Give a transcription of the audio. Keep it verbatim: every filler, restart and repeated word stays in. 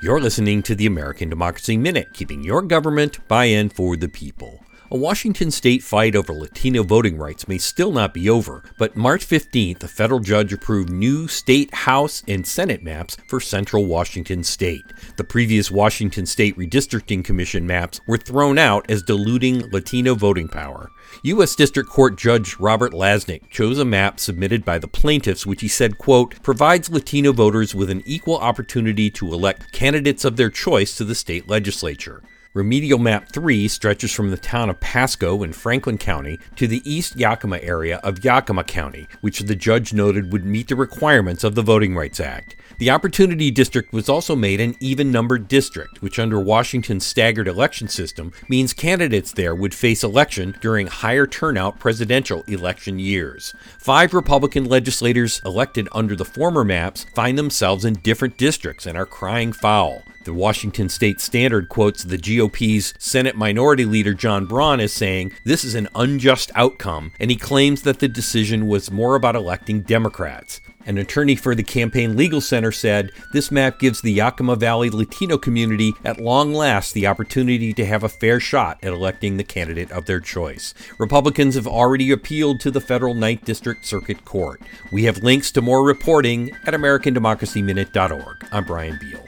You're listening to the American Democracy Minute, keeping your government by and for the people. A Washington state fight over Latino voting rights may still not be over, but March fifteenth, a federal judge approved new state House and Senate maps for central Washington state. The previous Washington State Redistricting Commission maps were thrown out as diluting Latino voting power. U S District Court Judge Robert Lasnik chose a map submitted by the plaintiffs, which he said, quote, provides Latino voters with an equal opportunity to elect candidates of their choice to the state legislature. Remedial Map three stretches from the town of Pasco in Franklin County to the East Yakima area of Yakima County, which the judge noted would meet the requirements of the Voting Rights Act. The Opportunity District was also made an even-numbered district, which under Washington's staggered election system means candidates there would face election during higher turnout presidential election years. Five Republican legislators elected under the former maps find themselves in different districts and are crying foul. The Washington State Standard quotes the G O P's Senate Minority Leader John Braun as saying this is an unjust outcome, and he claims that the decision was more about electing Democrats. An attorney for the Campaign Legal Center said, this map gives the Yakima Valley Latino community at long last the opportunity to have a fair shot at electing the candidate of their choice. Republicans have already appealed to the federal ninth District Circuit Court. We have links to more reporting at American Democracy Minute dot org. I'm Brian Beal.